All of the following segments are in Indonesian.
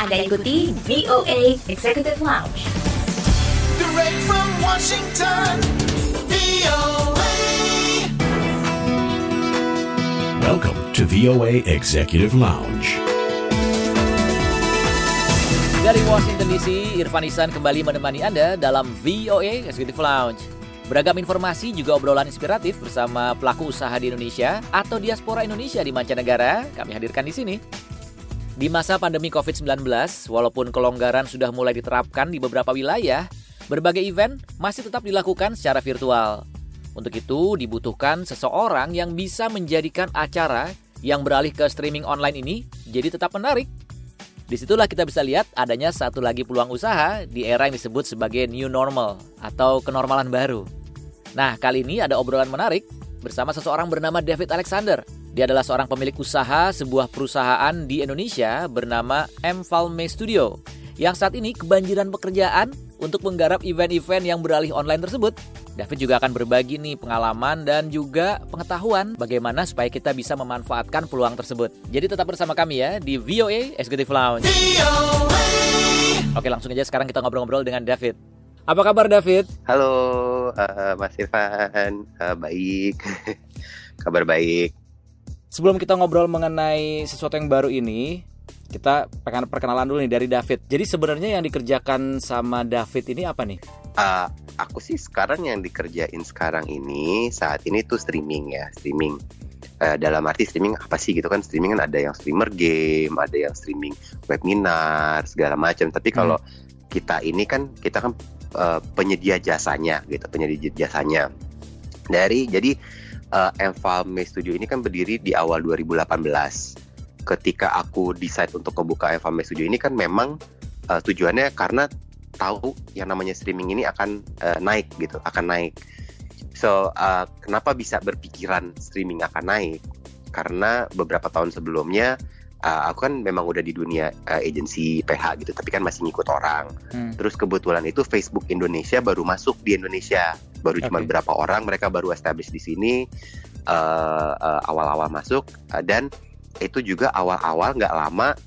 Anda ikuti VOA Executive Lounge. Direct from Washington, VOA. Welcome to VOA Executive Lounge. Dari Washington DC, Irfan Ihsan kembali menemani Anda dalam VOA Executive Lounge. Beragam informasi juga obrolan inspiratif bersama pelaku usaha di Indonesia atau diaspora Indonesia di mancanegara kami hadirkan di sini. Di masa pandemi COVID-19, walaupun kelonggaran sudah mulai diterapkan di beberapa wilayah, berbagai event masih tetap dilakukan secara virtual. Untuk itu, dibutuhkan seseorang yang bisa menjadikan acara yang beralih ke streaming online ini jadi tetap menarik. Disitulah kita bisa lihat adanya satu lagi peluang usaha di era yang disebut sebagai new normal atau kenormalan baru. Nah, kali ini ada obrolan menarik bersama seseorang bernama David Alexander. Dia adalah seorang pemilik usaha sebuah perusahaan di Indonesia bernama M-Valme Studio yang saat ini kebanjiran pekerjaan untuk menggarap event-event yang beralih online tersebut. David juga akan berbagi nih pengalaman dan juga pengetahuan bagaimana supaya kita bisa memanfaatkan peluang tersebut. Jadi tetap bersama kami ya di VOA Executive Lounge. VOA. Oke, langsung aja sekarang kita ngobrol-ngobrol dengan David. Apa kabar David? Halo Mas Irfan, baik, kabar baik. Sebelum kita ngobrol mengenai sesuatu yang baru ini, kita pengen perkenalan dulu nih dari David. Jadi sebenarnya yang dikerjakan sama David ini apa nih? Aku sih sekarang yang dikerjain sekarang ini saat ini tuh streaming ya, streaming. Dalam arti streaming apa sih gitu kan? Streaming kan ada yang streamer game, ada yang streaming webinar segala macam. Tapi kalau kita kan penyedia jasanya gitu, penyedia jasanya. Jadi M-Valme Studio ini kan berdiri di awal 2018. Ketika aku decide untuk membuka M-Valme Studio ini kan memang tujuannya karena tahu yang namanya streaming ini akan naik gitu, akan naik. So, kenapa bisa berpikiran streaming akan naik? Karena beberapa tahun sebelumnya aku kan memang udah di dunia agensi PH gitu, tapi kan masih ngikut orang. Terus kebetulan itu Facebook Indonesia baru masuk di Indonesia, baru cuma berapa orang, mereka baru establish di sini awal-awal masuk, dan itu juga awal-awal nggak lama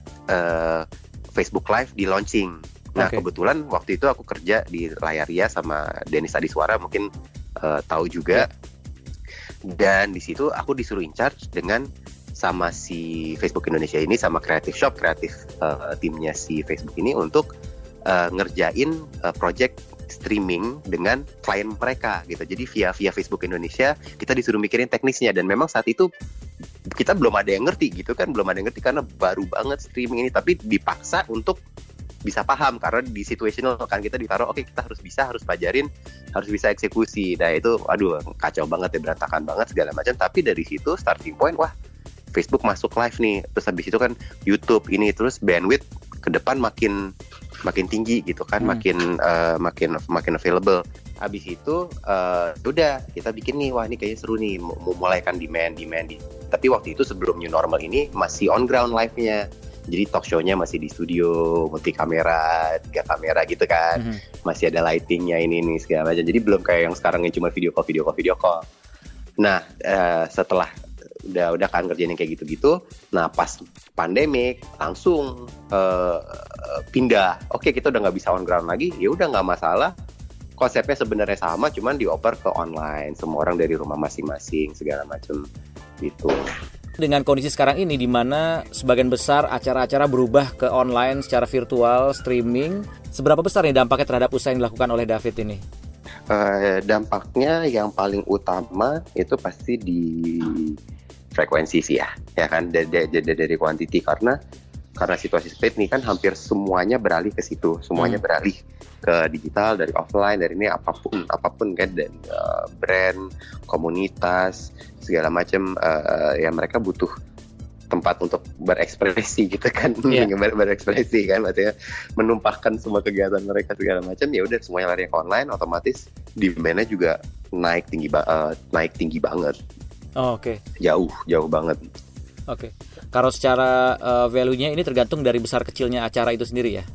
Facebook Live di launching. Nah kebetulan waktu itu aku kerja di Layaria sama Denis Adiswara, mungkin tahu juga. Dan di situ aku disuruh in charge dengan sama si Facebook Indonesia ini, sama Creative Shop, timnya si Facebook ini untuk ngerjain project streaming dengan klien mereka gitu. Jadi via Facebook Indonesia kita disuruh mikirin teknisnya, dan memang saat itu kita belum ada yang ngerti gitu kan, belum ada yang ngerti karena baru banget streaming ini, tapi dipaksa untuk bisa paham karena di situational kan kita ditaruh, oke, kita harus pelajarin, harus bisa eksekusi. Nah itu kacau banget ya, berantakan banget segala macam. Tapi dari situ starting point, wah Facebook masuk live nih, terus habis itu kan YouTube ini, terus bandwidth ke depan makin tinggi gitu kan, makin available. Habis itu udah kita bikin nih, wah ini kayaknya seru nih, mulai kan demand. Tapi waktu itu sebelum new normal ini masih on ground live-nya. Jadi talk show-nya masih di studio, multi kamera, 3 kamera gitu kan. Masih ada lighting-nya ini segala macam. Jadi belum kayak yang sekarang yang cuma video call. Nah, setelah udah kan kerjaan yang kayak gitu-gitu. Nah, pas pandemik langsung pindah. Oke, kita udah nggak bisa on ground lagi. Ya udah nggak masalah. Konsepnya sebenarnya sama, cuman dioper ke online. Semua orang dari rumah masing-masing segala macam gitu. Dengan kondisi sekarang ini di mana sebagian besar acara-acara berubah ke online secara virtual, streaming, seberapa besar nih dampaknya terhadap usaha yang dilakukan oleh David ini? Dampaknya yang paling utama itu pasti di frekuensi sih ya kan, dari quantity, karena situasi seperti ini kan hampir semuanya beralih ke situ, semuanya beralih ke digital, dari offline, dari ini apapun kan, dan brand, komunitas segala macam, ya mereka butuh tempat untuk berekspresi gitu kan, berekspresi kan, maksudnya menumpahkan semua kegiatan mereka segala macam. Ya udah semuanya lari ke online, otomatis demand-nya juga naik tinggi banget. Oh, oke. Jauh banget. Oke. Kalau secara value-nya ini tergantung dari besar kecilnya acara itu sendiri ya?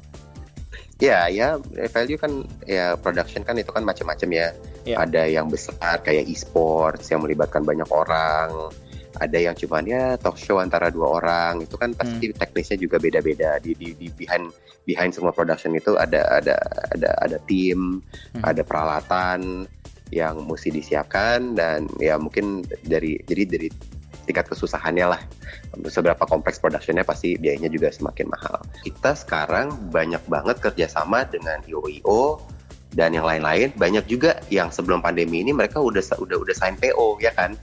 Ya, value kan ya, production kan itu kan macam-macam ya. Ada yang besar kayak e-sports yang melibatkan banyak orang, ada yang cuman ya talk show antara 2 orang, itu kan pasti teknisnya juga beda-beda. Di behind semua production itu ada tim, ada peralatan yang mesti disiapkan, dan ya mungkin dari tingkat kesusahannya lah, seberapa kompleks productionnya pasti biayanya juga semakin mahal. Kita sekarang banyak banget kerjasama dengan IO dan yang lain-lain. Banyak juga yang sebelum pandemi ini mereka udah sign PO, ya kan?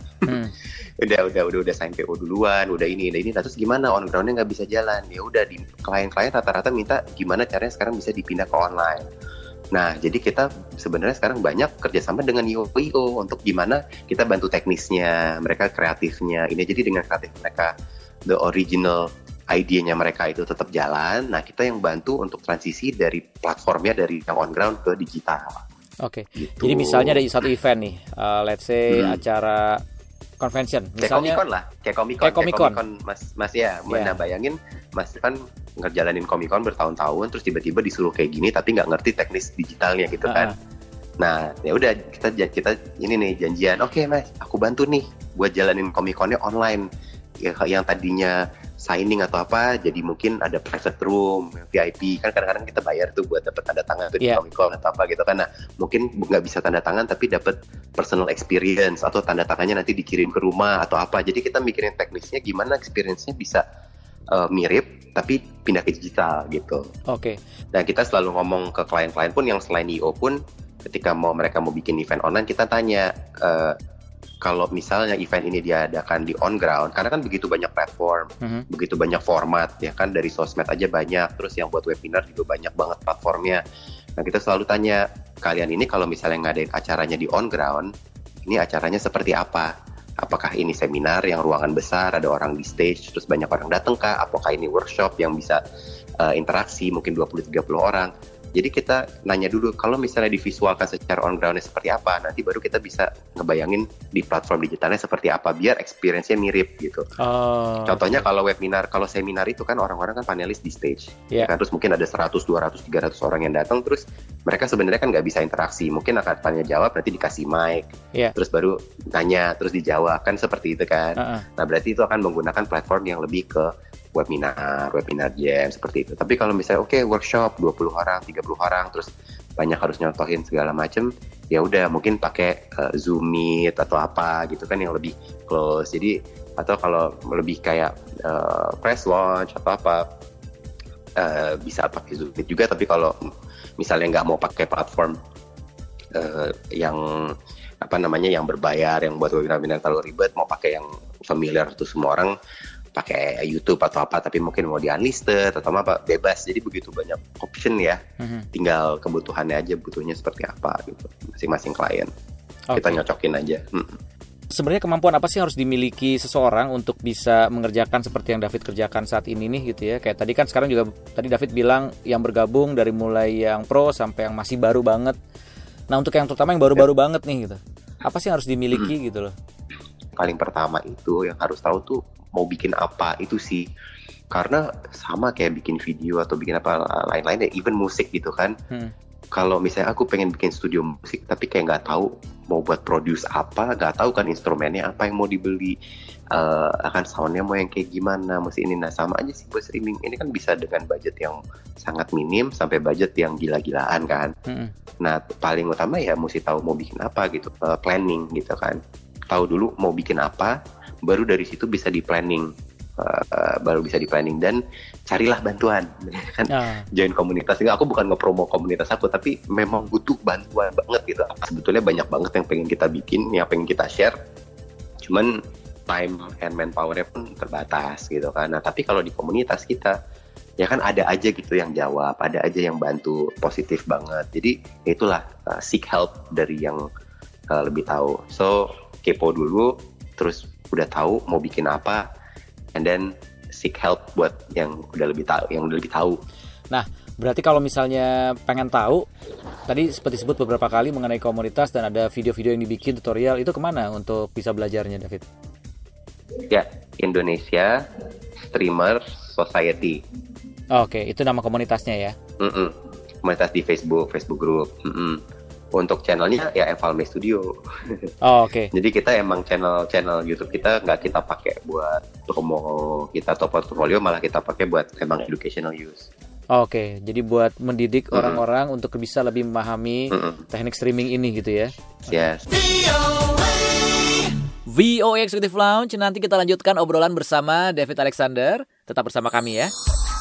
udah sign PO duluan, udah ini. Nah, terus gimana on ground-nya nggak bisa jalan? Ya udah, di klien-klien rata-rata minta gimana caranya sekarang bisa dipindah ke online. Nah, jadi kita sebenarnya sekarang banyak kerjasama dengan IO untuk gimana kita bantu teknisnya, mereka kreatifnya. Ini jadi dengan kreatif mereka, the original idenya mereka itu tetap jalan. Nah, kita yang bantu untuk transisi dari platformnya dari yang on ground ke digital. Oke. Gitu. Jadi misalnya ada satu event nih, let's say acara convention, misalnya kayak Comic-Con. Mas ya, mana bayangin Mas kan ngejalanin Comic-Con bertahun-tahun, terus tiba-tiba disuruh kayak gini tapi nggak ngerti teknis digitalnya gitu kan. Nah, ya udah kita ini nih janjian, oke Mas, aku bantu nih buat jalanin Comic-Con-nya online. Ya, yang tadinya signing atau apa, jadi mungkin ada private room, VIP, kan kadang-kadang kita bayar tuh buat dapat tanda tangan tuh di Comic-Con atau apa gitu kan. Nah, mungkin nggak bisa tanda tangan tapi dapat personal experience, atau tanda tangannya nanti dikirim ke rumah atau apa. Jadi kita mikirin teknisnya gimana experience-nya bisa mirip tapi pindah ke digital gitu. Oke. Dan kita selalu ngomong ke klien-klien pun yang selain IO pun, ketika mereka mau bikin event online, kita tanya kalau misalnya event ini diadakan di on ground, karena kan begitu banyak platform, begitu banyak format, ya kan, dari sosmed aja banyak, terus yang buat webinar juga banyak banget platformnya. Nah, kita selalu tanya, kalian ini kalau misalnya ngadain acaranya di on ground, ini acaranya seperti apa? Apakah ini seminar yang ruangan besar, ada orang di stage, terus banyak orang datang kah? Apakah ini workshop yang bisa interaksi, mungkin 20-30 orang? Jadi kita nanya dulu, kalau misalnya divisualkan secara on ground-nya seperti apa, nanti baru kita bisa ngebayangin di platform digitalnya seperti apa, biar experience-nya mirip gitu. Contohnya kalau webinar, kalau seminar itu kan orang-orang kan panelis di stage, kan? Terus mungkin ada 100, 200, 300 orang yang datang, terus mereka sebenarnya kan nggak bisa interaksi, mungkin akan tanya jawab, nanti dikasih mic, terus baru tanya, terus dijawab, kan seperti itu kan. Nah, berarti itu akan menggunakan platform yang lebih ke webinar jam seperti itu. Tapi kalau misalnya workshop 20 orang, 30 orang, terus banyak harus nyontohin segala macam, ya udah mungkin pakai Zoom Meet atau apa gitu kan yang lebih close. Jadi atau kalau lebih kayak press launch atau apa, bisa pakai Zoom Meet juga. Tapi kalau misalnya nggak mau pakai platform yang yang berbayar, yang buat webinar terlalu ribet, mau pakai yang familiar tuh semua orang, pakai YouTube atau apa, tapi mungkin mau di unlisted atau apa, bebas. Jadi begitu banyak option ya, tinggal kebutuhannya aja, butuhnya seperti apa gitu, masing-masing klien. Kita nyocokin aja. Sebenarnya kemampuan apa sih harus dimiliki seseorang untuk bisa mengerjakan seperti yang David kerjakan saat ini nih gitu ya? Kayak tadi kan sekarang juga tadi David bilang yang bergabung dari mulai yang pro sampai yang masih baru banget. Nah, untuk yang terutama yang baru-baru banget nih gitu, apa sih yang harus dimiliki gitu loh? Paling pertama itu yang harus tahu tuh mau bikin apa itu sih, karena sama kayak bikin video atau bikin apa lain-lain ya, even musik gitu kan. Kalau misalnya aku pengen bikin studio musik tapi kayak nggak tahu mau buat produce apa, nggak tahu kan instrumennya apa yang mau dibeli, akan soundnya mau yang kayak gimana, mesti ini. Nah, sama aja sih buat streaming ini kan bisa dengan budget yang sangat minim sampai budget yang gila-gilaan kan. Nah, paling utama ya mesti tahu mau bikin apa gitu, planning gitu kan. Tahu dulu mau bikin apa, baru dari situ bisa di planning, dan carilah bantuan kan. Join komunitas. Aku bukan ngepromo komunitas aku, tapi memang butuh bantuan banget gitu. Sebetulnya banyak banget yang pengen kita bikin, yang pengen kita share, cuman time and manpower-nya pun terbatas gitu kan. Nah, tapi kalau di komunitas kita ya kan ada aja gitu yang jawab, ada aja yang bantu positif banget. Jadi itulah seek help dari yang lebih tahu. So kepo dulu, terus udah tahu mau bikin apa, and then seek help buat yang udah lebih tahu. Nah, berarti kalau misalnya pengen tahu, tadi seperti sebut beberapa kali mengenai komunitas dan ada video-video yang dibikin tutorial, itu kemana untuk bisa belajarnya, David? Ya, Indonesia Streamer Society. Oke, itu nama komunitasnya ya? Komunitas di Facebook group. Untuk channelnya ya Evalme Studio. Oh, oke. Jadi kita emang channel YouTube kita nggak kita pakai buat promo kita atau portfolio, malah kita pakai buat emang educational use. Oke, jadi buat mendidik orang-orang untuk bisa lebih memahami teknik streaming ini gitu ya. Yes. VOA Executive Lounge, nanti kita lanjutkan obrolan bersama David Alexander. Tetap bersama kami ya.